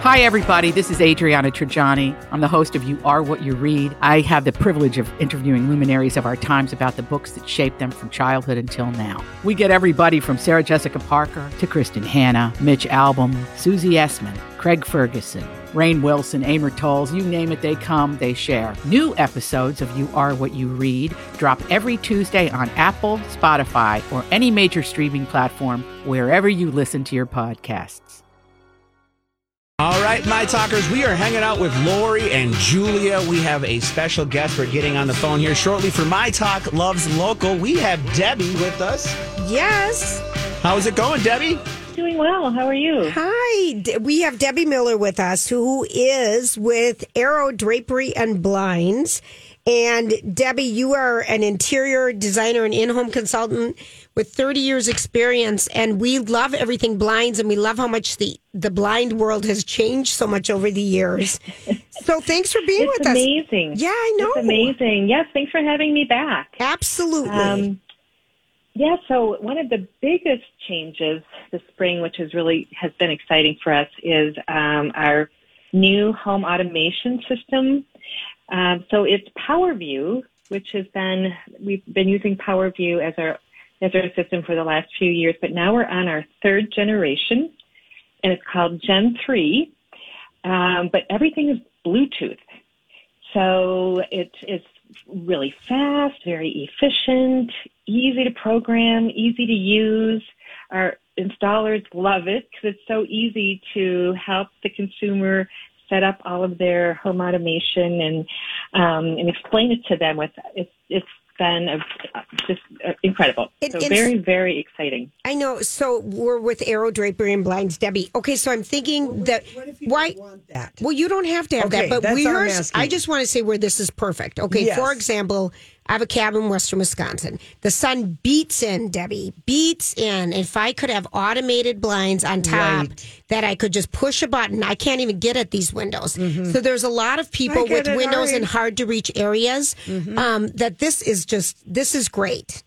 Hi, everybody. This is Adriana Trajani. I'm the host of You Are What You Read. I have the privilege of interviewing luminaries of our times about the books that shaped them from childhood until now. We get everybody from Sarah Jessica Parker to Kristen Hanna, Mitch Albom, Susie Essman, Craig Ferguson, Rainn Wilson, Amor Tolls, you name it, they come, they share. New episodes of You Are What You Read drop every Tuesday on Apple, Spotify, or any major streaming platform wherever you listen to your podcasts. All right, My Talkers, we are hanging out with Lori and Julia. We have a special guest we're getting on the phone here shortly for My Talk Loves Local. We have Debbie with us. Yes. How's it going, Debbie? Doing well. How are you? Hi. We have Debbie Miller with us, who is with Arrow Drapery and Blinds. And Debbie, you are an interior designer and in-home consultant with 30 years experience. And we love everything blinds, and we love how much the blind world has changed so much over the years. So thanks for being with us. It's amazing. Yeah, I know. It's amazing. Yes, thanks for having me back. Absolutely. So one of the biggest changes this spring, which has been exciting for us, is our new home automation system. So it's PowerView, which we've been using PowerView as our system for the last few years, but now we're on our third generation, and it's called Gen 3. But everything is Bluetooth. So it's really fast, very efficient, easy to program, easy to use. Our installers love it because it's so easy to help the consumer set up all of their home automation and explain it to them. It's been just incredible. Very, very exciting. I know. So we're with Arrow Drapery and Blinds, Debbie. Okay, so I'm thinking what if you don't want that? Well, you don't have to have that, but I just want to say where this is perfect. Okay, yes. For example, I have a cabin in western Wisconsin. The sun beats in, Debbie, beats in. If I could have automated blinds on top that I could just push a button, I can't even get at these windows. Mm-hmm. So there's a lot of people with windows in hard to reach areas that this is great.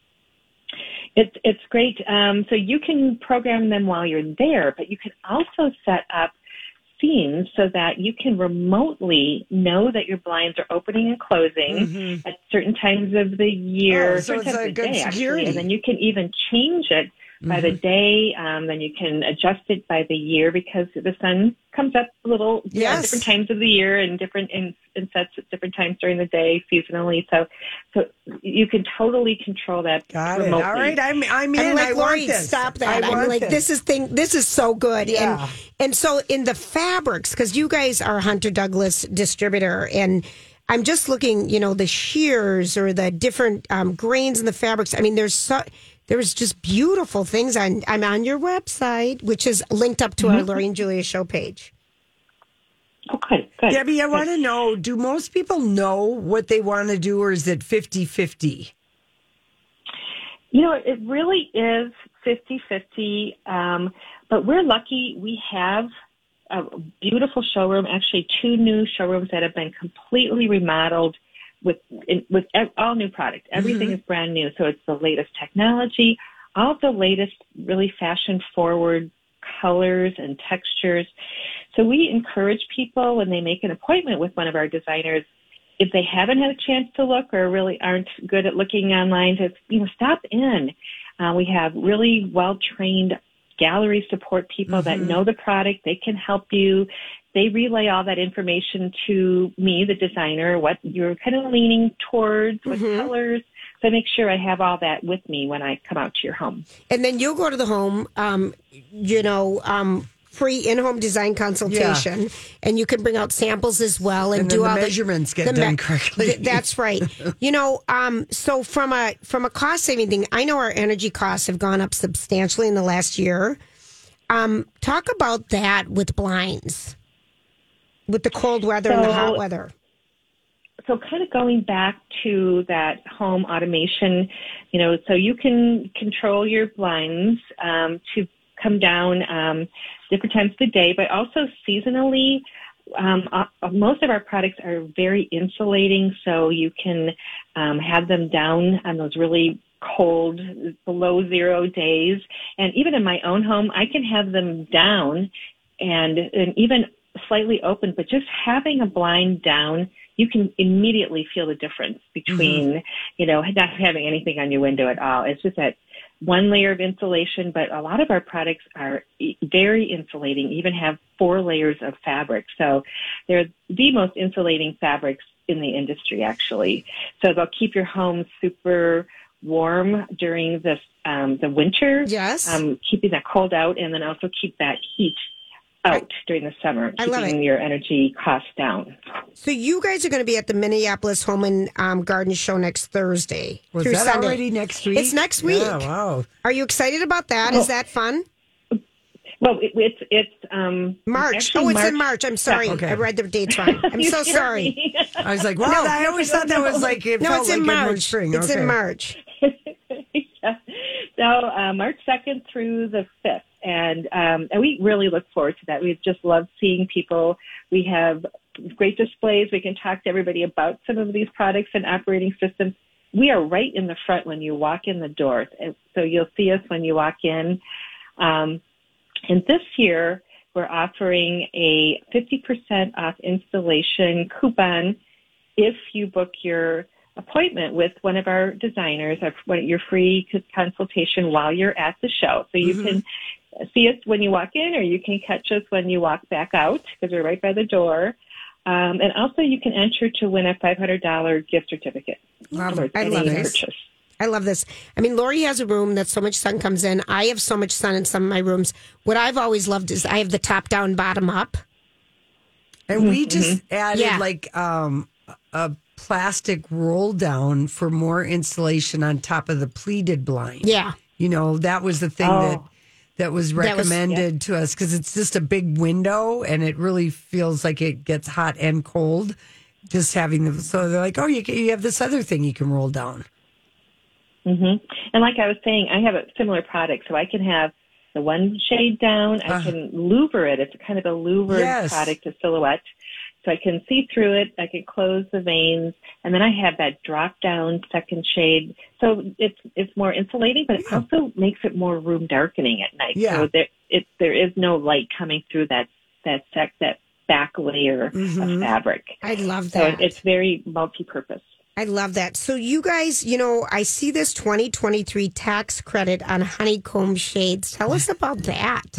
It's great. So you can program them while you're there, but you can also set up scenes so that you can remotely know that your blinds are opening and closing at certain times of the year, so certain it's times a of good the day, security. actually. And then you can even change it by the day. Then you can adjust it by the year because the sun comes up a little at different times of the year and sets at different times during the day seasonally. So you can totally control that. Got remotely. it. All right, I'm in. Like, I Lori, want this. stop that. I'm like, this is so good. Yeah. And so in the fabrics, because you guys are a Hunter Douglas distributor, and I'm just looking, the shears or the different grains in the fabrics. I mean, there's just beautiful things. I'm on your website, which is linked up to our Lori and Julia show page. Okay, good. Debbie, I want to know, do most people know what they want to do, or is it 50-50? It really is 50-50, but we're lucky we have a beautiful showroom, actually 2 new showrooms that have been completely remodeled with all new product. Everything is brand new, so it's the latest technology, all the latest really fashion-forward colors and textures. So we encourage people when they make an appointment with one of our designers, if they haven't had a chance to look or really aren't good at looking online, to stop in. We have really well-trained gallery support people that know the product. They can help you. They relay all that information to me, the designer, what you're kind of leaning towards, what colors. So I make sure I have all that with me when I come out to your home. And then you'll go to the home, free in-home design consultation, and you can bring out samples as well and do all the measurements get done correctly. That's right. So from a cost saving thing, I know our energy costs have gone up substantially in the last year. Talk about that with blinds, with the cold weather and the hot weather. So kind of going back to that home automation, so you can control your blinds to come down different times of the day, but also seasonally. Most of our products are very insulating, so you can have them down on those really cold, below 0 days. And even in my own home, I can have them down and even slightly open, but just having a blind down, you can immediately feel the difference between, not having anything on your window at all. It's just that one layer of insulation, but a lot of our products are very insulating, even have 4 layers of fabric. So they're the most insulating fabrics in the industry, actually. So they'll keep your home super warm during the winter. Yes. Keeping that cold out, and then also keep that heat out during the summer, keeping your energy costs down. So you guys are going to be at the Minneapolis Home and Garden Show next Thursday Was through that Sunday. already next week? It's next week. Yeah, wow. Are you excited about that? Is that fun? Well, it's March. it's March. In March. I'm sorry. Okay. I read the dates wrong. I'm so sorry. I was like, wow, I always thought that was like, it No, felt it's like in March. in spring. It's in March. So March 2nd through the 5th. And we really look forward to that. We just love seeing people. We have great displays. We can talk to everybody about some of these products and operating systems. We are right in the front when you walk in the door. And so you'll see us when you walk in. And this year, we're offering a 50% off installation coupon if you book your appointment with one of our designers, your free consultation while you're at the show. So you can see us when you walk in, or you can catch us when you walk back out, because we're right by the door. And also you can enter to win a $500 gift certificate. I love this. I love this. I mean, Lori has a room that so much sun comes in. I have so much sun in some of my rooms. What I've always loved is I have the top down, bottom up. And we just added like a plastic roll down for more insulation on top of the pleated blind. Yeah. That was the thing that was recommended to us, because it's just a big window and it really feels like it gets hot and cold just having them. So they're like, you have this other thing you can roll down. Mm-hmm. And like I was saying, I have a similar product, so I can have the one shade down. I can louver it. It's kind of a louvered product, a silhouette. So I can see through it. I can close the veins, and then I have that drop down second shade. So it's more insulating, but it also makes it more room darkening at night. Yeah. So there is no light coming through that back layer of fabric. I love that. So it's very multi-purpose. I love that. So you guys, I see this 2023 tax credit on honeycomb shades. Tell us about that.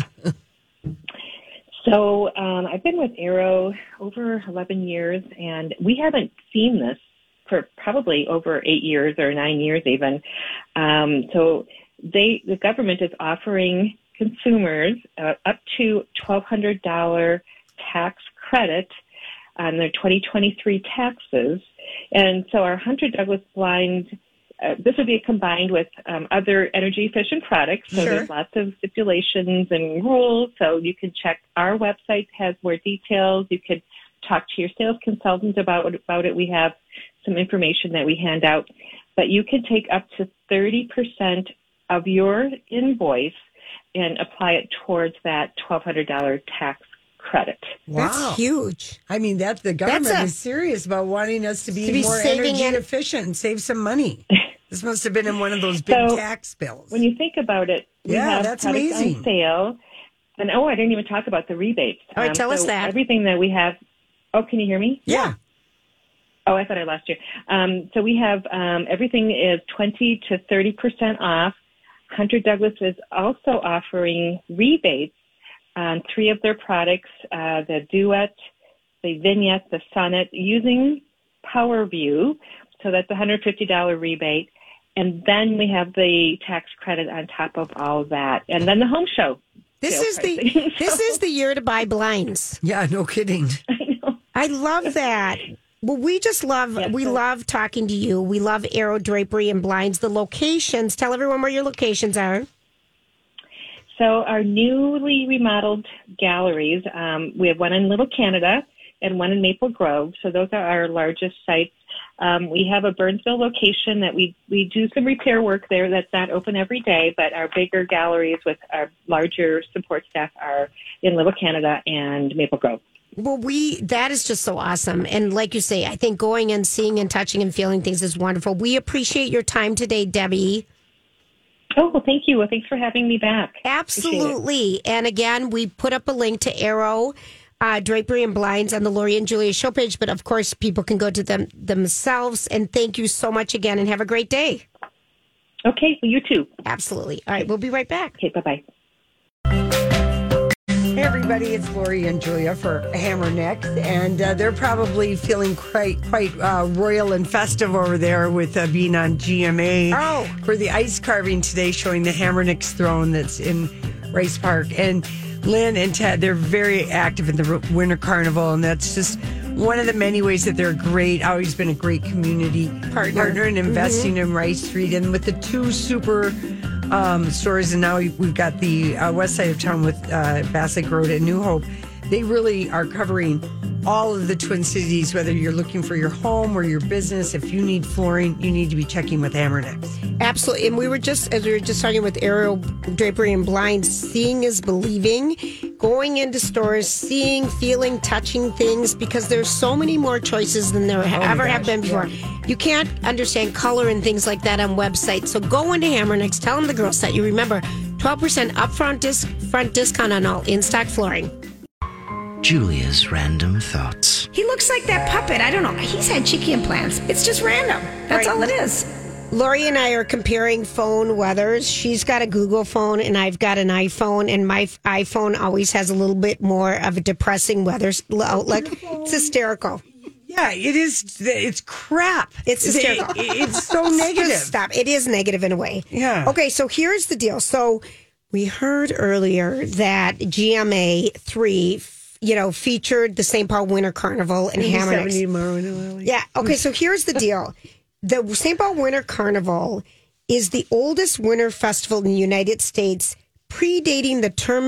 So I've been with Arrow over 11 years, and we haven't seen this for probably over 8 years or 9 years even. So the government is offering consumers up to $1,200 tax credit on their 2023 taxes. And so our Hunter Douglas blind, this would be combined with other energy efficient products. So there's lots of stipulations and rules. So you can check our website, has more details. You could talk to your sales consultant about it. We have some information that we hand out. But you can take up to 30% of your invoice and apply it towards that $1,200 tax credit. Wow. That's huge. I mean, the government is serious about wanting us to be more energy efficient and save some money. This must have been in one of those big tax bills. When you think about it, we have that's products amazing. on sale. And I didn't even talk about the rebates. All right, tell us that. Everything that we have. Oh, can you hear me? Yeah. Oh, I thought I lost you. So we have everything is 20 to 30% off. Hunter Douglas is also offering rebates on 3 of their products, the Duet, the Vignette, the Sonnet, using PowerView. So that's a $150 rebate. And then we have the tax credit on top of all that. And then the home show. This is the year to buy blinds. Yeah, no kidding. I know. I love that. Well, we just love, love talking to you. We love Arrow Drapery and Blinds. The locations, tell everyone where your locations are. So our newly remodeled galleries, we have one in Little Canada and one in Maple Grove. So those are our largest sites. We have a Burnsville location that we do some repair work there that's not open every day, but our bigger galleries with our larger support staff are in Little Canada and Maple Grove. Well, that is just so awesome. And like you say, I think going and seeing and touching and feeling things is wonderful. We appreciate your time today, Debbie. Oh, well, thank you. Well, thanks for having me back. Absolutely. And again, we put up a link to Arrow Drapery and Blinds on the Lori and Julia show page. But of course, people can go to them themselves. And thank you so much again and have a great day. Okay. Well, you too. Absolutely. All right. We'll be right back. Okay. Bye-bye. Hey everybody, it's Lori and Julia for Hammer Next, and they're probably feeling quite royal and festive over there with being on GMA for the ice carving today, showing the Hammer Next throne that's in Rice Park. And Lynn and Ted, they're very active in the Winter Carnival, and that's just one of the many ways that they're great. Always been a great community partner in investing in Rice Street, and with the two super stores, and now we've got the west side of town with Bass Road and New Hope. They really are covering all of the Twin Cities, whether you're looking for your home or your business. If you need flooring, you need to be checking with Hammer Next. Absolutely. And we were just talking with Arrow Drapery and Blinds, seeing is believing, going into stores, seeing, feeling, touching things, because there's so many more choices than there have been before. Yeah. You can't understand color and things like that on websites. So go into Hammer Next, tell them the girls that you remember 12% upfront discount on all in-stock flooring. Julia's random thoughts. He looks like that puppet. I don't know. He's had cheeky implants. It's just random. That's all it is. Lori and I are comparing phone weathers. She's got a Google phone and I've got an iPhone, and my iPhone always has a little bit more of a depressing weather outlook. It's hysterical. Yeah, it is. It's crap. It's hysterical. It's so negative. Stop. It is negative in a way. Yeah. Okay, so here's the deal. So we heard earlier that GMA 3 featured the St. Paul Winter Carnival and Hammer Next. Yeah. Okay. So here's the deal: the St. Paul Winter Carnival is the oldest winter festival in the United States, predating the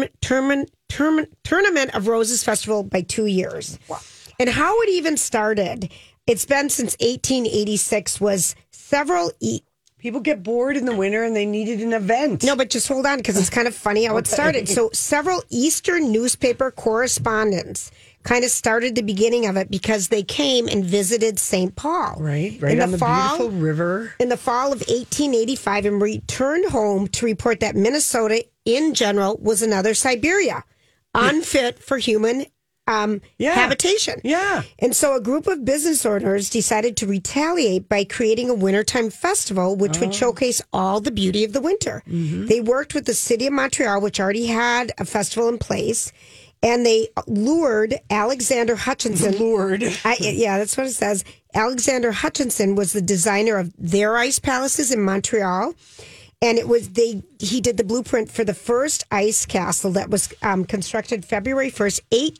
Tournament of Roses Festival by 2 years. Wow. And how it even started, it's been since 1886. Was several. People get bored in the winter and they needed an event. No, but just hold on, because it's kind of funny how it started. So several Eastern newspaper correspondents kind of started the beginning of it because they came and visited St. Paul. Right on the beautiful river. In the fall of 1885, and returned home to report that Minnesota in general was another Siberia, unfit for human habitation. Yeah. And so a group of business owners decided to retaliate by creating a wintertime festival, which would showcase all the beauty of the winter. Mm-hmm. They worked with the city of Montreal, which already had a festival in place, and they lured Alexander Hutchinson. Yeah, that's what it says. Alexander Hutchinson was the designer of their ice palaces in Montreal. And he did the blueprint for the first ice castle that was constructed February 1st,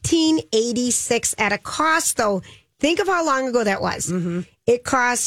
1886, at a cost, though, think of how long ago that was. Mm-hmm. It cost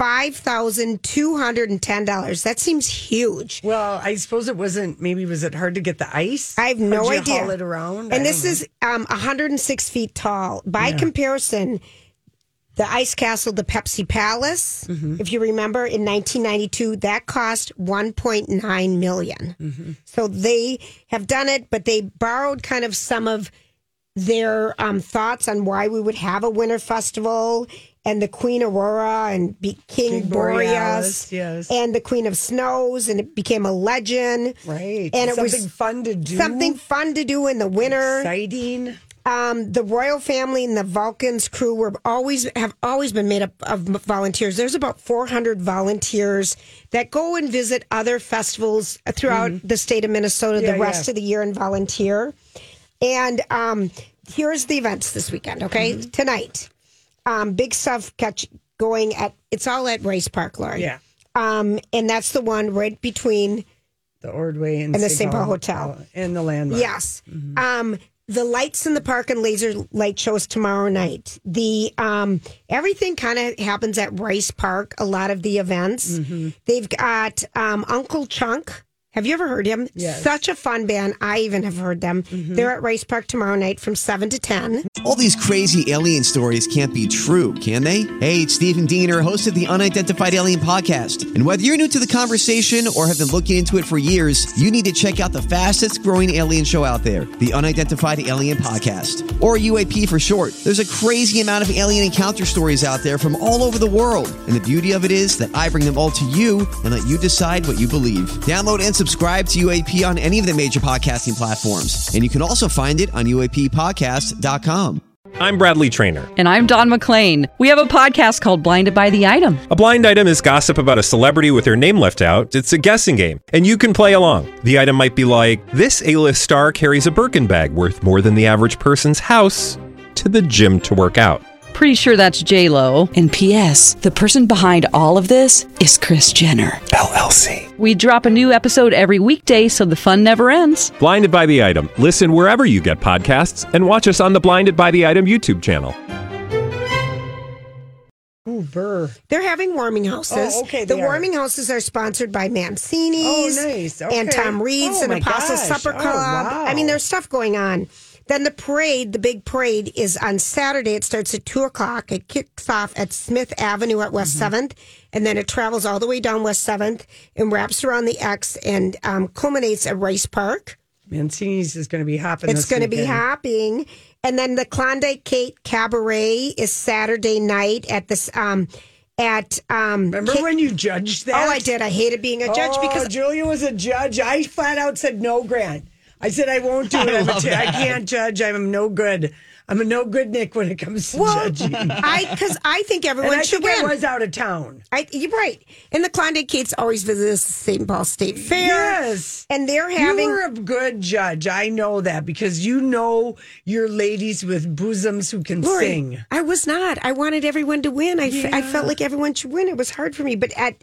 $5,210. That seems huge. Well, I suppose it wasn't, was it hard to get the ice? I have no idea. Haul it around? And this is 106 feet tall. By comparison, the ice castle, the Pepsi Palace, if you remember, in 1992, that cost $1.9 million. Mm-hmm. So they have done it, but they borrowed kind of some of their thoughts on why we would have a winter festival, and the Queen Aurora and King Boreas, yes, and the Queen of Snows, and it became a legend. Right. And it was something fun to do. Something fun to do in the winter. Exciting. The royal family and the Vulcans crew have always been made up of volunteers. There's about 400 volunteers that go and visit other festivals throughout the state of Minnesota the rest of the year and volunteer. And here's the events this weekend, okay? Mm-hmm. Tonight, big stuff going it's all at Rice Park, Lori. Yeah. And that's the one right between the Ordway and the St. Paul Hotel. And the Landmark. Yes. Mm-hmm. The lights in the park and laser light shows tomorrow night. The everything kind of happens at Rice Park. A lot of the events. Mm-hmm. They've got Uncle Chunk Have you ever heard him? Yes. Such a fun band. I even have heard them. They're at Rice Park tomorrow night from 7 to 10. All these crazy alien stories can't be true, can they? Hey, it's Stephen Diener, host of the Unidentified Alien Podcast. And whether you're new to the conversation or have been looking into it for years, you need to check out the fastest growing alien show out there, the Unidentified Alien Podcast, or UAP for short. There's a crazy amount of alien encounter stories out there from all over the world. And the beauty of it is that I bring them all to you and let you decide what you believe. Download and subscribe to UAP on any of the major podcasting platforms. And you can also find it on UAPpodcast.com. I'm Bradley Trainer. And I'm Don McClain. We have a podcast called Blinded by the Item. A blind item is gossip about a celebrity with their name left out. It's a guessing game, and you can play along. The item might be like, this A-list star carries a Birkin bag worth more than the average person's house to the gym to work out. Pretty sure that's J-Lo. And P.S. the person behind all of this is Kris Jenner, LLC. We drop a new episode every weekday so the fun never ends. Blinded by the Item. Listen wherever you get podcasts and watch us on the Blinded by the Item YouTube channel. Ooh, burr. They're having warming houses. Oh, okay, the they are. warming houses are sponsored by Mancini's nice. Okay. and Tom Reed's and my Apostle gosh. Supper Club. Wow. I mean, there's stuff going on. Then the parade, the big parade, is on Saturday. It starts at 2 o'clock. It kicks off at Smith Avenue at West 7th, and then it travels all the way down West 7th and wraps around the X and culminates at Rice Park. Mancini's is going to be hopping. It's going to be hopping. And then the Klondike Kate Cabaret is Saturday night at this Remember when you judged that? Oh, I did. I hated being a judge because Julia was a judge. I flat out said no, Grant. I said I won't do it. I can't judge. I'm no good. I'm a no good Nick when it comes to judging. Because I think everyone should win. I was out of town. You're right. And the Klondike Kates always visit us at St. Paul State Fair. Yes. And they're having... You were a good judge. I know that because you know your ladies with bosoms who can sing. I was not. I wanted everyone to win. I felt like everyone should win. It was hard for me. But at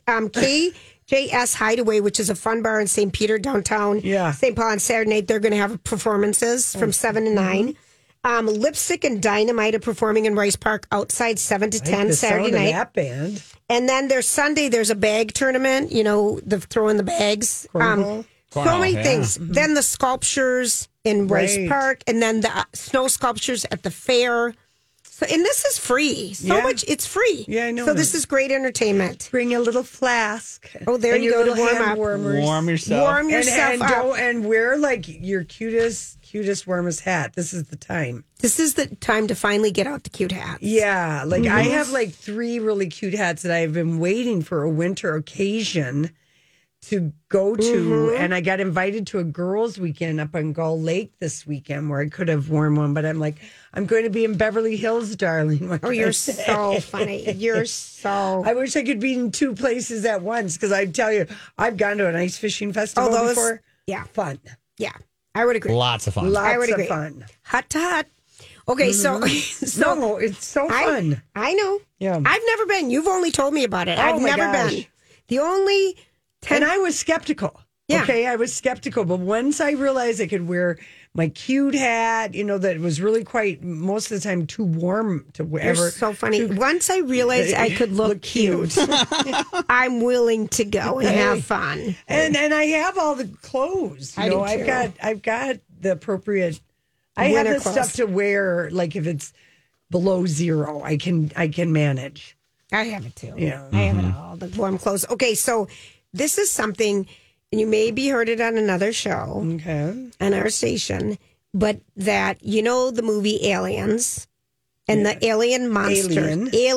KJS Hideaway, which is a fun bar in St. Peter downtown, St. Paul on Saturday night, they're going to have performances from 7 to 9. Lipstick and Dynamite are performing in Rice Park outside 7 to 10 Saturday night. That band. And then there's Sunday, there's a bag tournament, the throwing the bags. So many things. Mm-hmm. Then the sculptures in Rice Park, and then the snow sculptures at the fair. So, and this is free. Much, it's free. Yeah, I know. So this is great entertainment. Bring a little flask. Oh, there you go to warm up. Warm yourself. Warm yourself up. And wear like your cutest, warmest hat. This is the time. This is the time to finally get out the cute hats. Yeah, like I have like 3 really cute hats that I've been waiting for a winter occasion to go to, and I got invited to a girls' weekend up on Gull Lake this weekend where I could have worn one, but I'm like, I'm going to be in Beverly Hills, darling. You're so funny. You're so... I wish I could be in 2 places at once because I tell you, I've gone to an ice fishing festival before. Yeah. Fun. Yeah, I would agree. Lots of fun. I would agree. Fun. Hot to hot. Okay, so no, it's so fun. I know. Yeah. I've never been. You've only told me about it. I've never been. The only... And I was skeptical. Yeah. Okay, I was skeptical. But once I realized I could wear my cute hat, that was really quite, most of the time, too warm to wear. You're so funny. Once I realized I could look cute, I'm willing to go and have fun. And I have all the clothes. I do too. I've got the appropriate... I have the stuff to wear, like if it's below 0, I can manage. I have it too. Yeah. I have it all, the warm clothes. Okay, so... This is something, and you maybe heard it on another show on our station, but that, the movie Aliens and the alien monster.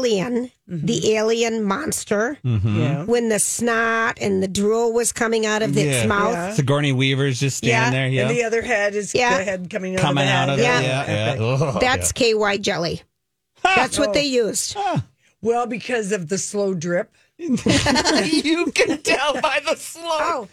The alien monster. When the snot and the drool was coming out of its mouth. Yeah. Sigourney Weaver's just standing there. Yeah. And the other head is the head coming out of it. Yeah. That's KY jelly. That's what they used. Well, because of the slow drip. You can tell by the slow.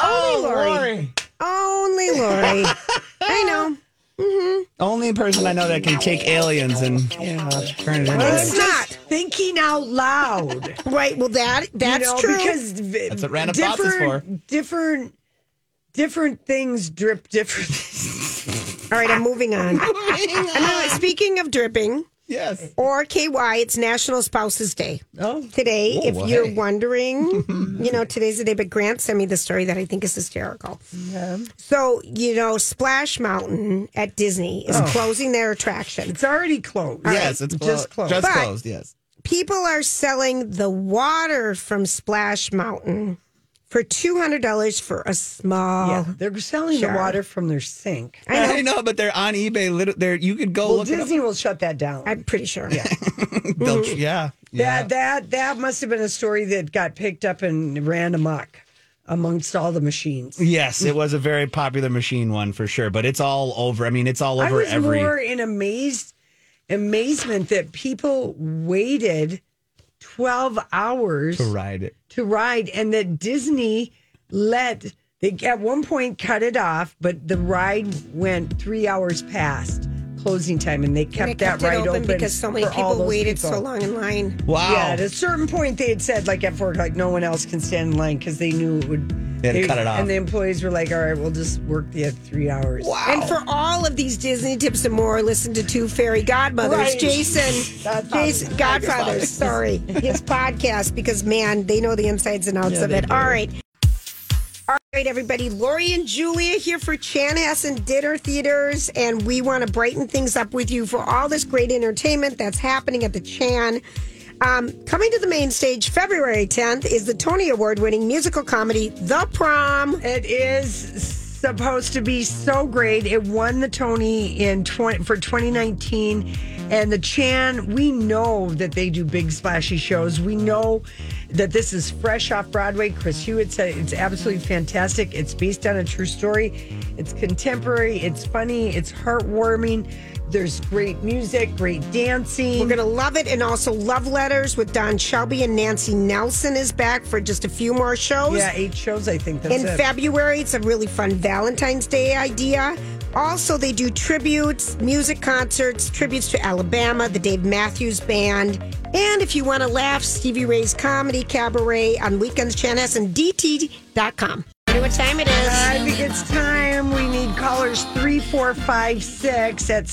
Only Lori. I know. Mm-hmm. Only person I know that can take aliens and turn it into. It's not thinking out loud, right? Well, that's true because that's what random thoughts is for. Different things drip different. All right, I'm moving on. Speaking of dripping. Yes. Or KY, it's National Spouses Day. Oh. Today, Oh, if well, you're hey. wondering, today's the day, but Grant sent me the story that I think is hysterical. Yeah. So, Splash Mountain at Disney is closing their attraction. It's already closed. Yes, it's just closed. Just But- closed, yes. People are selling the water from Splash Mountain for $200 for a small. Yeah, they're selling jar. the water from their sink. I know, but they're on eBay. You could go Well, look Disney will shut that down. I'm pretty sure. Yeah. Yeah. That must have been a story that got picked up and ran amok amongst all the machines. Yes, it was a very popular machine one for sure, but it's all over. I mean, it's all over I was more in amazement that people waited 12 hours to ride it. And that Disney they at one point cut it off, but the ride went 3 hours past closing time, and they kept that ride open because so many for all people those waited people. so long in line. Wow. Yeah, at a certain point they had said, like at 4 o'clock, no one else can stand in line because they knew it would. They had to cut it off. And the employees were like, all right, we'll just work the 3 hours. Wow. And for all of these Disney tips and more, listen to Two Fairy Godmothers. Right. Jason Godfathers. Godfathers, sorry, his podcast, because, man, they know the insides and outs of it. All right. All right, everybody. Lori and Julia here for Chanhassen Dinner Theaters, and we want to brighten things up with you for all this great entertainment that's happening at the Chan. Coming to the main stage February 10th is the Tony Award-winning musical comedy, The Prom. It is supposed to be so great. It won the Tony for 2019. And the Chan, we know that they do big splashy shows. We know that this is fresh off Broadway. Chris Hewitt said it's absolutely fantastic. It's based on a true story. It's contemporary. It's funny. It's heartwarming. There's great music, great dancing. We're going to love it. And also Love Letters with Don Shelby and Nancy Nelson is back for just a few more shows. Yeah, 8 shows, I think. That's In February, it's a really fun Valentine's Day idea. Also, they do tributes, music concerts, tributes to Alabama, the Dave Matthews Band. And if you want to laugh, Stevie Ray's Comedy Cabaret on weekends, chanhassendt.com. What time it is? I think it's time. We need callers 3, 4, 5, 6 at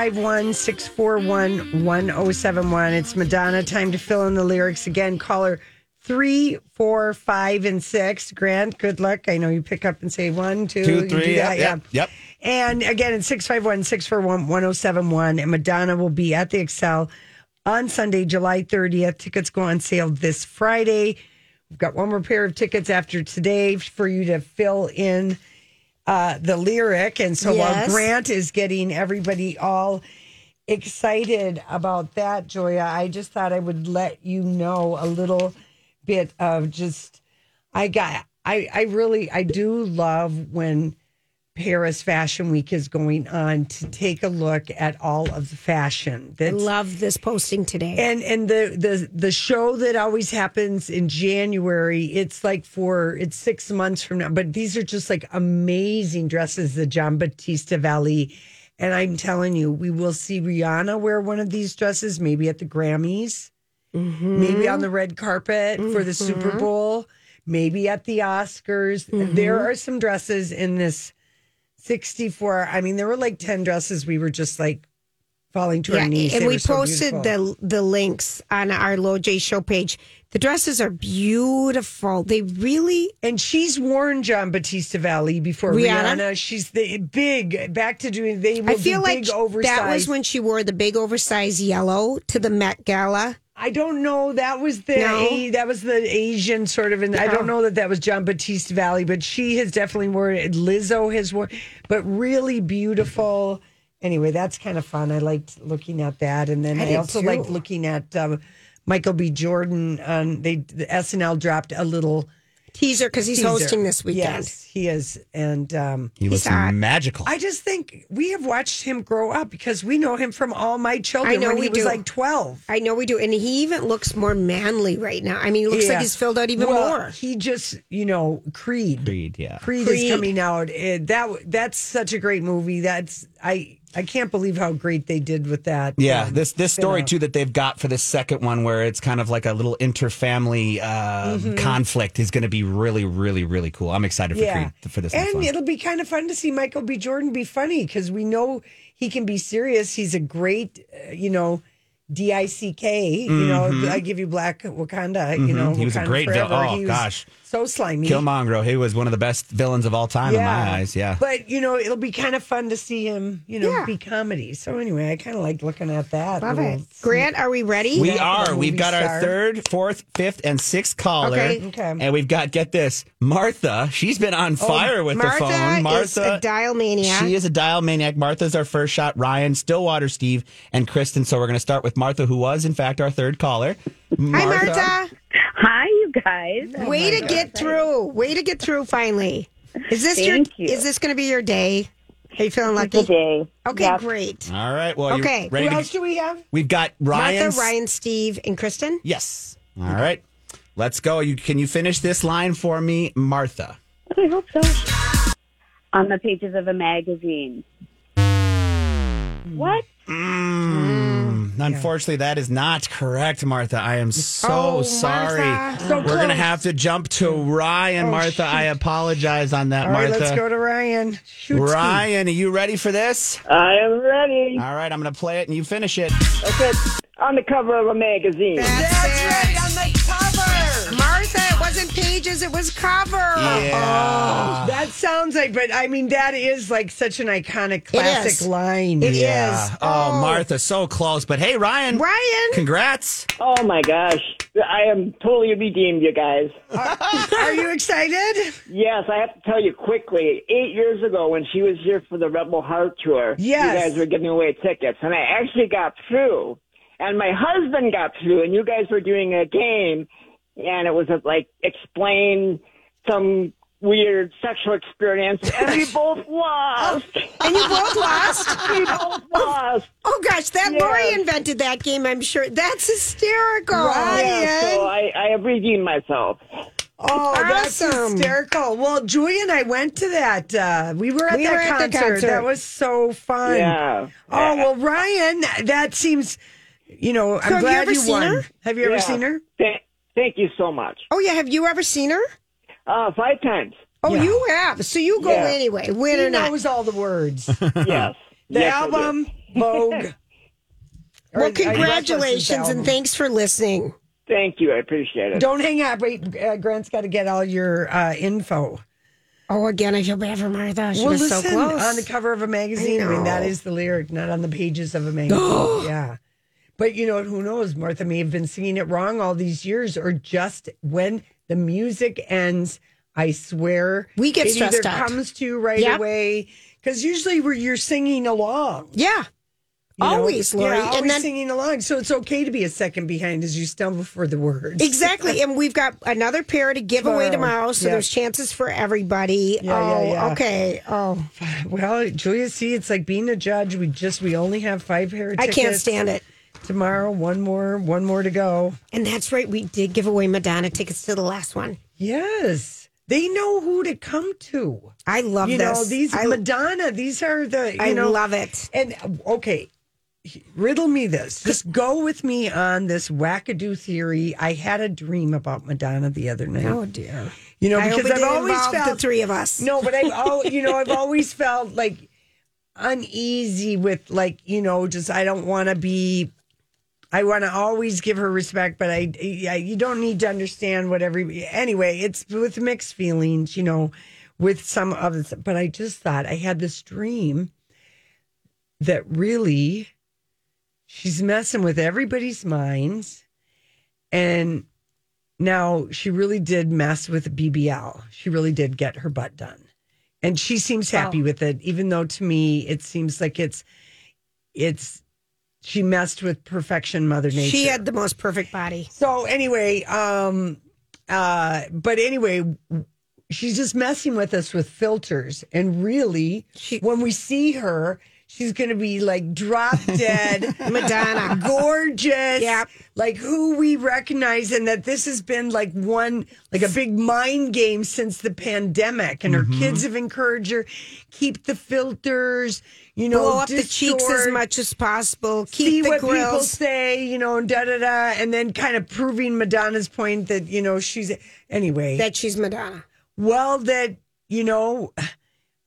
651-641-1071. It's Madonna. Time to fill in the lyrics again. Caller 3, 4, 5, and 6. Grant, good luck. I know you pick up and say 1, 2, 2, 3. Yep. And again, it's 651-641-1071. And Madonna will be at the Excel on Sunday, July 30th. Tickets go on sale this Friday. We've got one more pair of tickets after today for you to fill in the lyric. And so while Grant is getting everybody all excited about that, Joya, I just thought I would let you know a little bit of just, I do love when Paris Fashion Week is going on to take a look at all of the fashion. I love this posting today. And the show that always happens in January, it's 6 months from now. But these are just like amazing dresses, the Giambattista Valli. And I'm telling you, we will see Rihanna wear one of these dresses, maybe at the Grammys, maybe on the red carpet for the Super Bowl, maybe at the Oscars. There are some dresses in this 64. I mean, there were like 10 dresses. We were just like falling to our knees. And They we were so posted beautiful. the links on our Low J show page. The dresses are beautiful. They really. And she's worn Giambattista Valli before Rihanna. She's the big, back to doing, they will I feel do like big oversized. that was when she wore the big oversized yellow to the Met Gala. I don't know. That was the Asian sort of, and I don't know that was Giambattista Valli, but she has definitely worn it. Lizzo has worn, but really beautiful. Anyway, that's kind of fun. I liked looking at that, and then I also liked looking at Michael B. Jordan. The SNL dropped a little teaser because he's hosting this weekend. Yes, he is, and he looks magical. I just think we have watched him grow up because we know him from All My Children. I know when we he was do. like 12. I know we do, and he even looks more manly right now. I mean, he looks like he's filled out even more. He just, Creed. Creed is coming out. That's such a great movie. I can't believe how great they did with that. Yeah, this story too that they've got for the second one, where it's kind of like a little interfamily conflict, is going to be really, really, really cool. I'm excited for Creed for this. And it'll be kind of fun to see Michael B. Jordan be funny because we know he can be serious. He's a great, DICK, you know, I give you Black Wakanda, you know. He was a great villain. Oh, gosh. So slimy. Killmonger, he was one of the best villains of all time in my eyes, But, you know, it'll be kind of fun to see him, you know, be comedy. So anyway, I kind of like looking at that. Love it. Grant, are we ready? We are. We've got our third, fourth, fifth, and sixth caller. Okay. And we've got, get this, Martha. She's been on fire with the phone. Martha is a dial maniac. She is a dial maniac. Martha's our first shot. Ryan, Stillwater, Steve, and Kristen. So we're going to start with Martha, who was, in fact, our third caller. Hi, Martha. Hi, you guys. Way to get through. Way to get through finally. Is this Is this going to be your day? Are you feeling lucky? It's a day. Okay, great. All right. Well, okay. Ready Who else do we have? We've got Ryan. Martha, Ryan, Steve, and Kristen? Yes. All right. Let's go. Can you finish this line for me, Martha? I hope so. On the pages of a magazine. What? Unfortunately, that is not correct, Martha. I am so sorry. So we're going to have to jump to Ryan, Martha. Shoot. I apologize on that, All right, Martha. let's go to Ryan. Shoot, Ryan, are you ready for this? I am ready. All right, I'm going to play it and you finish it. Okay, on the cover of a magazine. That's right, on the cover. Martha, it wasn't pages, it was cover. Yeah. Oh, that sounds like, but I mean, that is like such an iconic classic line. It is. Oh, Martha, so close. But hey, Ryan. Congrats. Oh, my gosh. I am totally redeemed, you guys. Are you excited? Yes, I have to tell you quickly. 8 years ago, when she was here for the Rebel Heart Tour, you guys were giving away tickets, and I actually got through. And my husband got through, and you guys were doing a game, and it was like explain some weird sexual experience, and we both lost. And you both lost? We both lost. Oh, gosh, Lori invented that game, I'm sure. That's hysterical. Ryan. Yeah, so I have redeemed myself. Oh, that's hysterical. Well, Julia and I went to that. We were at that concert. That was so fun. Yeah. Oh, well, Ryan, that seems, you know, I'm glad you won. Her? Have you ever seen her? Thank you so much. Oh, yeah. Have you ever seen her? 5 times. Oh, you have. So you go anyway, win or not. He knows all the words. Yes. The album, Vogue. Well, congratulations and thanks for listening. Thank you. I appreciate it. Don't hang up. Wait, Grant's got to get all your info. Oh, again, I feel bad for Martha. She well, was listen, so close. On the cover of a magazine. I mean, that is the lyric, not on the pages of a magazine. Yeah. But, you know, who knows? Martha may have been singing it wrong all these years, or just when the music ends, I swear, we get stressed either out. Comes to right away. Because usually you're singing along. Yeah. Always, Lori. Yeah, always singing along. So it's okay to be a second behind as you stumble for the words. Exactly. And we've got another pair to give away tomorrow, so there's chances for everybody. Yeah. Okay. Oh. Well, Julia, see, it's like being a judge. We only have 5 pair of tickets. I can't stand it. Tomorrow, one more to go. And that's right. We did give away Madonna tickets to the last one. Yes. They know who to come to. I love this. You know, these Madonna, these are the, I love it. And, okay, riddle me this. Just go with me on this wackadoo theory. I had a dream about Madonna the other night. Oh, dear. You know, I because hope it I've always involve felt the three of us. No, but I've always felt like uneasy with, like, you know, just I want to always give her respect, but you don't need to understand what anyway, it's with mixed feelings, you know, with some of it. But I just thought I had this dream that really she's messing with everybody's minds. And now she really did mess with BBL. She really did get her butt done. And she seems happy with it, even though to me it seems like it's she messed with perfection, Mother Nature. She had the most perfect body. So anyway, but anyway, she's just messing with us with filters. And really, when we see her, she's going to be like drop dead, Madonna, gorgeous, like who we recognize, and that this has been like a big mind game since the pandemic. And her kids have encouraged her, keep the filters, you know, blow up the cheeks as much as possible, keep see the what grills. People say, you know, and then kind of proving Madonna's point that, you know, she's Madonna. Well, that, you know,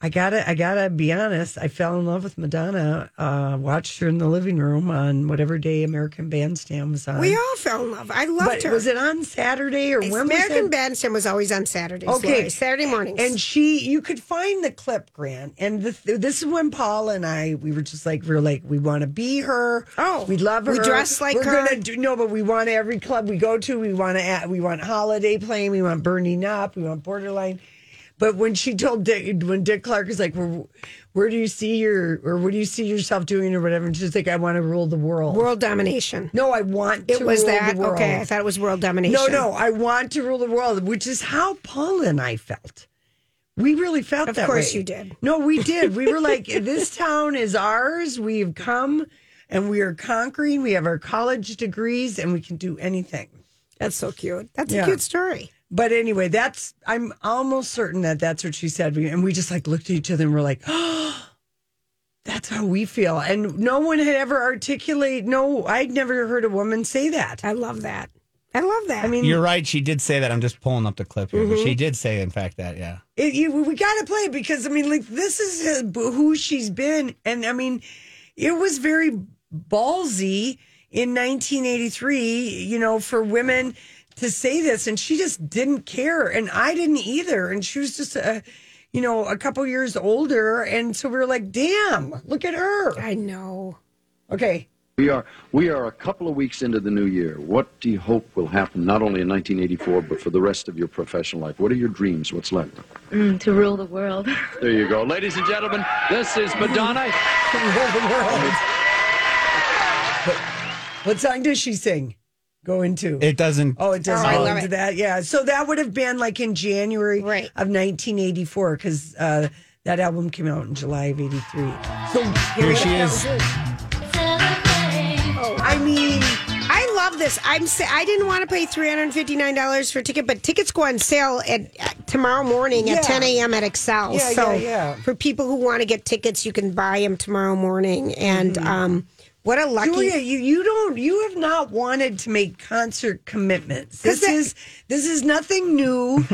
I gotta be honest. I fell in love with Madonna. Watched her in the living room on whatever day American Bandstand was on. We all fell in love. I loved her. Was it on Saturday or when was it? American Bandstand was always on Saturdays. Okay, Lori, Saturday mornings. And you could find the clip, Grant. And this is when Paul and I, we were like, we want to be her. Oh, we love her. We dress like her. But we want every club we go to. We want Holiday playing. We want Burning Up. We want Borderline. But when she told Dick Clark is like, where do you see what do you see yourself doing or whatever? And she's like, I want to rule the world. World domination. No, I want to rule the world. Okay, I thought it was world domination. No, I want to rule the world, which is how Paul and I felt. We really felt that way. Of course you did. No, we did. We were like, this town is ours. We've come and we are conquering. We have our college degrees and we can do anything. That's so cute. That's a cute story. But anyway, I'm almost certain that's what she said. And we just like looked at each other and we're like, oh, that's how we feel. And no one had ever I'd never heard a woman say that. I love that. I mean, you're right. She did say that. I'm just pulling up the clip here. But she did say, in fact, that, yeah. We got to play it because, I mean, like, this is who she's been. And, I mean, it was very ballsy in 1983, for women to say this, and she just didn't care, and I didn't either, and she was just a couple years older, and so we were like, damn, look at her. I know. Okay. We are a couple of weeks into the new year. What do you hope will happen not only in 1984 but for the rest of your professional life? What are your dreams? What's left? To rule the world. There you go. Ladies and gentlemen, this is Madonna. To rule the world. What song does she sing? Go into? It doesn't. Oh, it doesn't go into that. Yeah. So that would have been like in January of 1984 because that album came out in July of 83. So here she is. I mean, I love this. I didn't want to pay $359 for a ticket, but tickets go on sale at tomorrow morning at 10 a.m. at Excel. For people who want to get tickets, you can buy them tomorrow morning. And what a lucky... Julia, you have not wanted to make concert commitments. This is nothing new.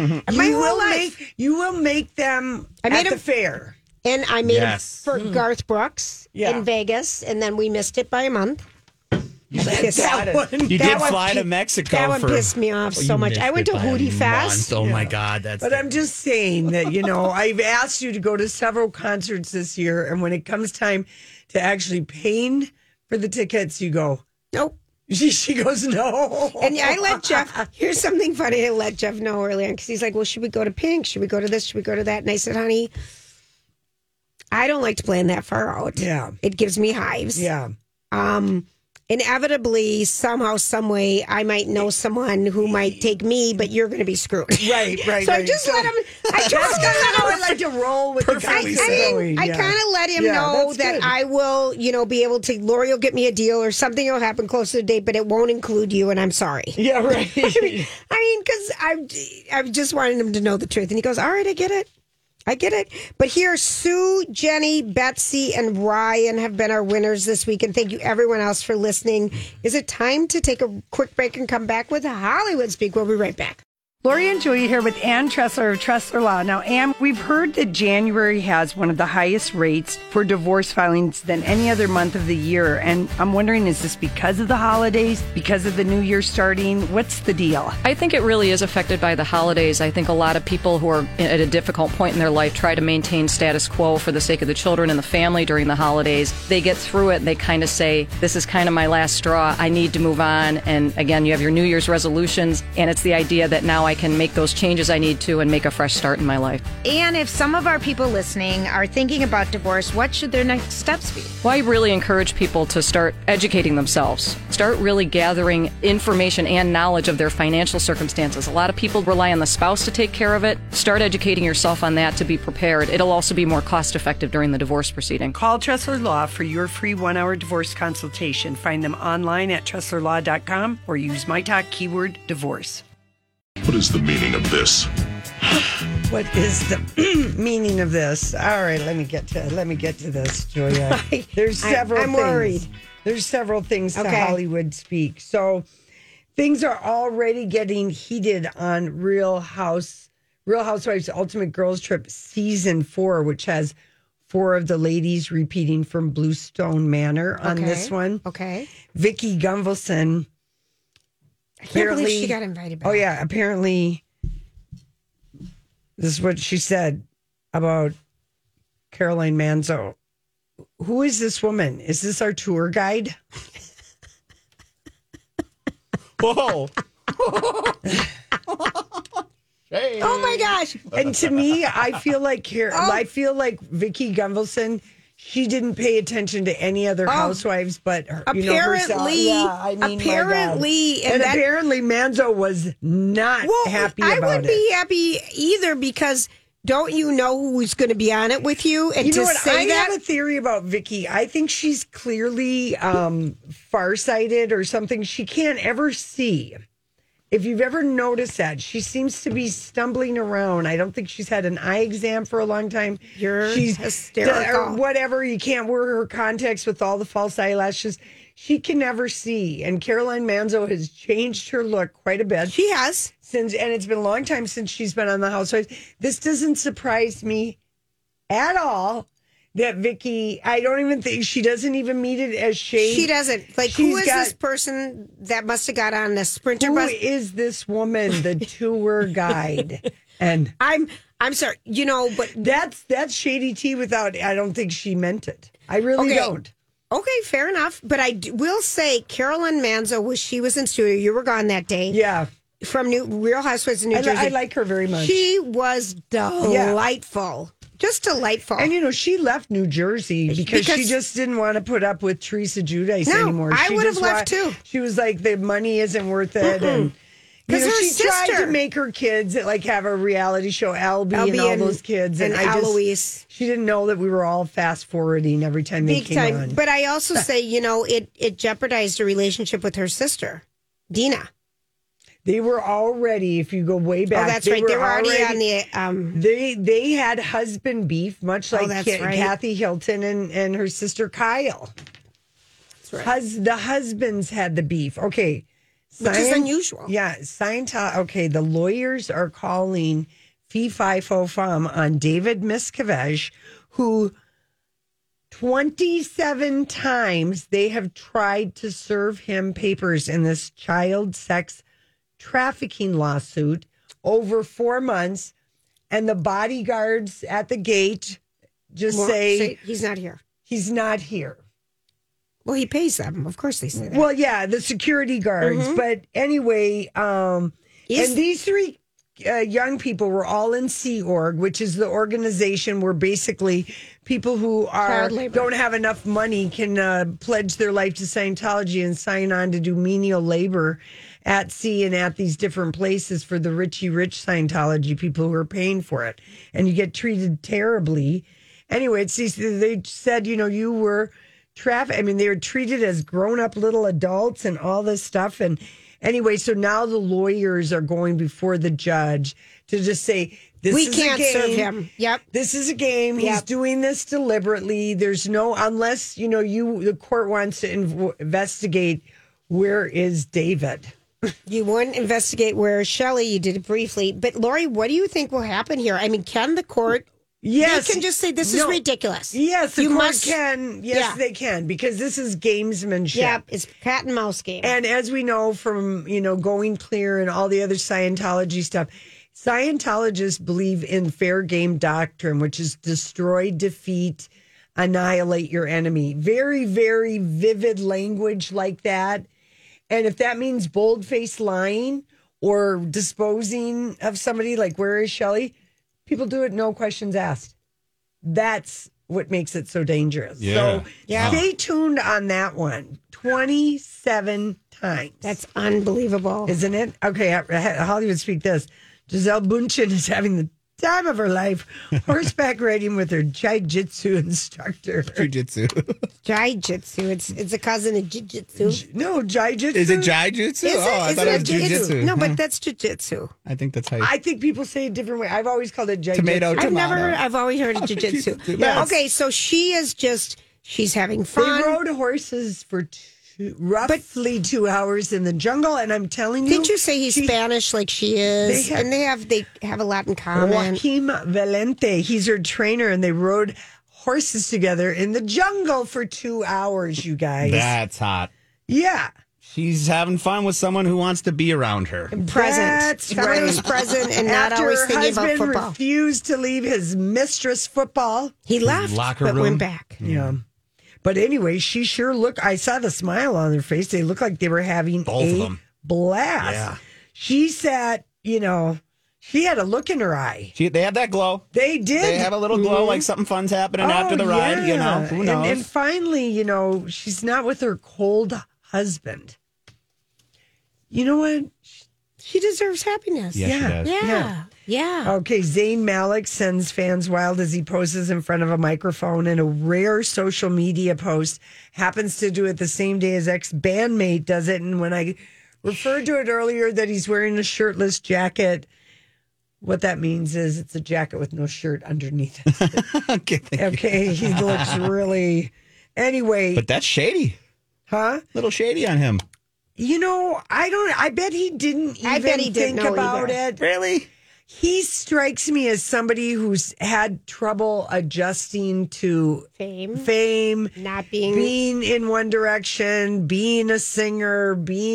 You will make them at the fair. And I made it for Garth Brooks in Vegas, and then we missed it by a month. You did fly to Mexico. That one pissed me off so much. I went to Hootie Fest. Oh my God, But I'm just saying that I've asked you to go to several concerts this year, and when it comes time to actually paying for the tickets, you go, nope. She goes, no. And I let Jeff, here's something funny. I let Jeff know earlier because he's like, well, should we go to Pink? Should we go to this? Should we go to that? And I said, honey, I don't like to plan that far out. Yeah. It gives me hives. Yeah. Inevitably, somehow, some way, I might know someone who might take me, but you're going to be screwed. Right. So I just let him. I like to roll with the I kind of let him know that good. I will, be able to. Lori will get me a deal or something will happen close to the date, but it won't include you, and I'm sorry. Yeah, right. I mean, because I just wanted him to know the truth, and he goes, "All right, I get it." But here, Sue, Jenny, Betsy, and Ryan have been our winners this week. And thank you, everyone else, for listening. Is it time to take a quick break and come back with Hollywood Speak? We'll be right back. Lori and Julia here with Ann Tressler of Tressler Law. Now, Ann, we've heard that January has one of the highest rates for divorce filings than any other month of the year. And I'm wondering, is this because of the holidays, because of the new year starting? What's the deal? I think it really is affected by the holidays. I think a lot of people who are at a difficult point in their life try to maintain status quo for the sake of the children and the family during the holidays. They get through it and they kind of say, this is kind of my last straw. I need to move on. And again, you have your New Year's resolutions, and it's the idea that now I can make those changes I need to and make a fresh start in my life. And if some of our people listening are thinking about divorce, what should their next steps be? Well, I really encourage people to start educating themselves. Start really gathering information and knowledge of their financial circumstances. A lot of people rely on the spouse to take care of it. Start educating yourself on that to be prepared. It'll also be more cost effective during the divorce proceeding. Call Tressler Law for your free 1-hour divorce consultation. Find them online at TresslerLaw.com or use my talk keyword divorce. What is the meaning of this? What is the meaning of this? All right, let me get to this, Julia. There's several I'm things. worried. There's several things to Hollywood Speak. So things are already getting heated on Real Real Housewives Ultimate Girls Trip Season 4, which has 4 of the ladies repeating from Bluestone Manor on this one. Okay. Vicki Gunvalson. I can't believe she got invited back. Oh, yeah. Apparently, this is what she said about Caroline Manzo. Who is this woman? Is this our tour guide? Whoa. Hey. Oh my gosh! And to me, I feel like Vicki Gunvalson. She didn't pay attention to any other housewives, but her, apparently, apparently, and apparently, Manzo was not happy about it. I wouldn't be happy either because don't you know who's going to be on it with you? And you know what? I have a theory about Vicki. I think she's clearly farsighted or something. She can't ever see. If you've ever noticed that, she seems to be stumbling around. I don't think she's had an eye exam for a long time. She's hysterical. Or whatever. You can't wear her contacts with all the false eyelashes. She can never see. And Caroline Manzo has changed her look quite a bit. She has. And it's been a long time since she's been on The Housewives. This doesn't surprise me at all. That Vicki, I don't even think she doesn't even meet it as shade. She doesn't. Like, who is this person that must have got on the Sprinter bus? Who is this woman, the tour guide? And I'm sorry, but that's shady tea without. I don't think she meant it. I really don't. Okay, fair enough. But I will say, Caroline Manzo she was in studio. You were gone that day. Yeah. From Real Housewives of New Jersey. I like her very much. She was delightful. Yeah. Just delightful. And, she left New Jersey because she just didn't want to put up with Teresa Giudice anymore. I would have left too. She was like, the money isn't worth it. And she tried to make her kids have a reality show, Albie and all those kids. And Eloise. She didn't know that we were all fast forwarding every time they came on. But I also say, it jeopardized her relationship with her sister, Dina. They were already, if you go way back. Oh, that's right. They were already on the. They had husband beef, much like Kathy Hilton and her sister Kyle. That's right. The husbands had the beef. Okay. Which is unusual. Yeah. Okay. The lawyers are calling Fee Fi Fo Fum on David Miscavige, who 27 times they have tried to serve him papers in this child sex trafficking lawsuit over 4 months, and the bodyguards at the gate say he's not here. He's not here. Well, he pays them. Of course they say that. Well, yeah, the security guards. Mm-hmm. But anyway, and these 3 young people were all in Sea Org, which is the organization where basically people who don't have enough money can pledge their life to Scientology and sign on to do menial labor at sea and at these different places for the rich Scientology people who are paying for it. And you get treated terribly. Anyway, they said, you were trafficked. I mean, they were treated as grown-up little adults and all this stuff. And anyway, so now the lawyers are going before the judge to just say, we can't serve him. Yep. This is a game. Yep. He's doing this deliberately. There's unless, the court wants to investigate, where is David? You wouldn't investigate where Shelley, you did it briefly. But Lori, what do you think will happen here? I mean, can the court... Yes. They can just say this is ridiculous. Yes, the court can. Yes, they can, because this is gamesmanship. Yeah, it's cat and mouse game. And as we know from, Going Clear and all the other Scientology stuff, Scientologists believe in fair game doctrine, which is destroy, defeat, annihilate your enemy. Very, very vivid language like that. And if that means bold-faced lying or disposing of somebody, like where is Shelley? People do it, no questions asked. That's what makes it so dangerous. Yeah. So stay tuned on that one. 27 times. That's unbelievable. Isn't it? Okay, Hollywood Speak this. Gisele Bündchen is having the time of her life horseback riding with her jiu-jitsu instructor. Jiu-jitsu. It's a cousin of jiu-jitsu. No, jiu-jitsu. Is it jiu-jitsu? I thought it was jiu-jitsu. No, but that's jiu-jitsu. I think that's how I think people say it a different way. I've always called it jiu-jitsu. Tomato. I've always heard of jiu-jitsu. Yeah. Okay, so she's having fun. They rode horses for roughly 2 hours in the jungle. And I'm telling you, didn't you say he's Spanish like she is? They have a lot in common. Joaquim Valente, he's her trainer, and they rode horses together in the jungle for 2 hours. You guys, that's hot. Yeah. She's having fun with someone who wants to be around her. Present. Someone who's present and not always thinking about football. Her husband refused to leave his mistress football. He left, but went back. Yeah. But anyway, she sure looked, I saw the smile on their face. They looked like they were having a blast. Yeah. She sat, she had a look in her eye. They had that glow. They did. They have a little glow, like something fun's happening after the ride. Who knows? And finally, she's not with her cold husband. You know what? She deserves happiness. Yes, she does. Yeah. Okay, Zayn Malik sends fans wild as he poses in front of a microphone in a rare social media post. Happens to do it the same day his ex-bandmate does it. And when I referred to it earlier that he's wearing a shirtless jacket, what that means is it's a jacket with no shirt underneath it. Okay, he looks really... Anyway. But that's shady. Huh? Little shady on him. I bet he didn't even think about it. Really? He strikes me as somebody who's had trouble adjusting to fame, not being in one direction, being a singer,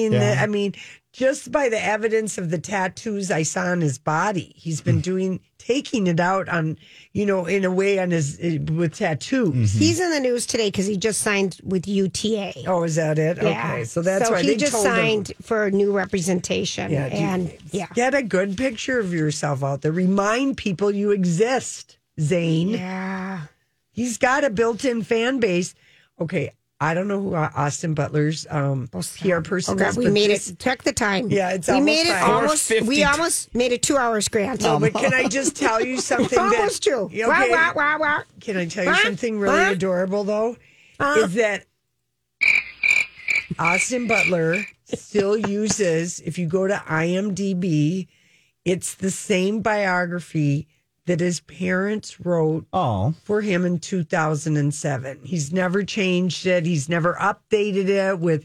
just by the evidence of the tattoos I saw on his body, he's been taking it out on, in a way on with tattoos. Mm-hmm. He's in the news today because he just signed with UTA. Oh, is that it? Yeah. Okay, so that's why he just signed for new representation. Get a good picture of yourself out there. Remind people you exist, Zayn. Yeah, he's got a built-in fan base. Okay. I don't know who Austin Butler's PR person is. We made it. Check the time. Yeah, it's we almost made it almost. We almost made it 2 hours, Grant. No, but can I just tell you something? Almost two. Okay, can I tell you something really adorable though? Is that Austin Butler still uses? If you go to IMDb, it's the same biography that his parents wrote for him in 2007. He's never changed it. He's never updated it with,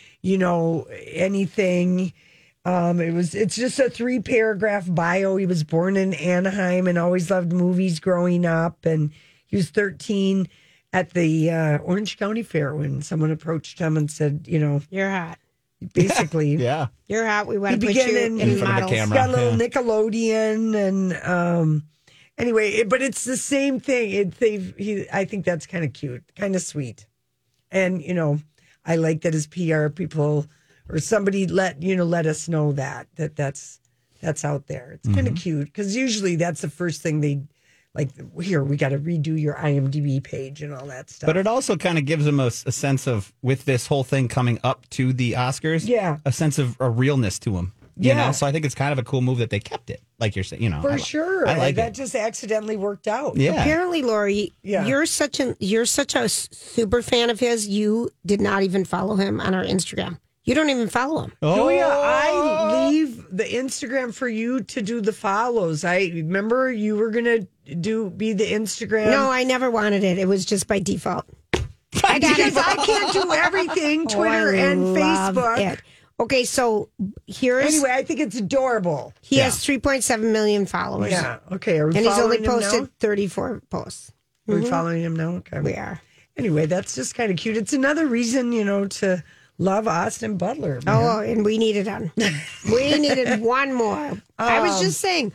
anything. It's just a 3-paragraph bio. He was born in Anaheim and always loved movies growing up. And he was 13 at the Orange County Fair when someone approached him and said, you're hot. Basically, yeah, you're hot. We want to put you in front of the camera. Got a little Nickelodeon and. Anyway, but it's the same thing. I think that's kind of cute, kind of sweet. And, I like that his PR people or somebody let us know that's out there. It's kind of cute because usually that's the first thing they like. Here, we got to redo your IMDb page and all that stuff. But it also kind of gives them a sense of, with this whole thing coming up to the Oscars, a sense of a realness to them. You know, so I think it's kind of a cool move that they kept it, like you're saying. For sure, I like that it. just accidentally worked out. Yeah. Apparently, Lori, you're such a super fan of his. You did not even follow him on our Instagram. You don't even follow him. Oh yeah, I leave the Instagram for you to do the follows. I remember you were gonna be the Instagram. No, I never wanted it. It was just by default. I can't do everything. Twitter and Facebook. Okay, so anyway, I think it's adorable. He has 3.7 million followers. Yeah. Okay. Are we and he's only following him posted now? 34 posts. Are we following him now? Okay. We are. Anyway, that's just kind of cute. It's another reason, to love Austin Butler. Man. Oh, and we needed one. We needed one more. I was just saying,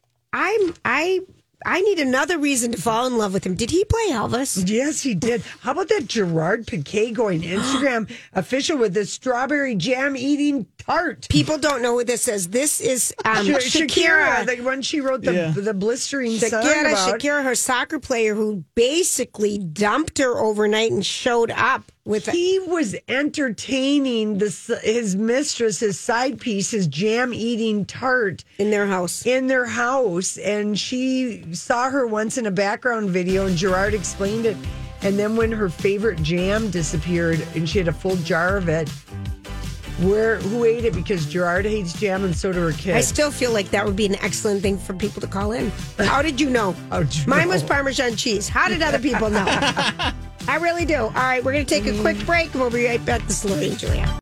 I need another reason to fall in love with him. Did he play Elvis? Yes, he did. How about that Gerard Piqué going Instagram official with the strawberry jam eating tart? People don't know what this is. This is Shakira, the one she wrote the blistering song about. Shakira, her soccer player who basically dumped her overnight and showed up with. He was entertaining his mistress, his side piece, his jam eating tart in their house. And she saw her once in a background video, and Gerard explained it. And then when her favorite jam disappeared, and she had a full jar of it, who ate it? Because Gerard hates jam, and so do her kids. I still feel like that would be an excellent thing for people to call in. How did you know? Mine was Parmesan cheese. How did other people know? I really do. All right, we're going to take a quick break and we'll be right back. This is Lori and Julia.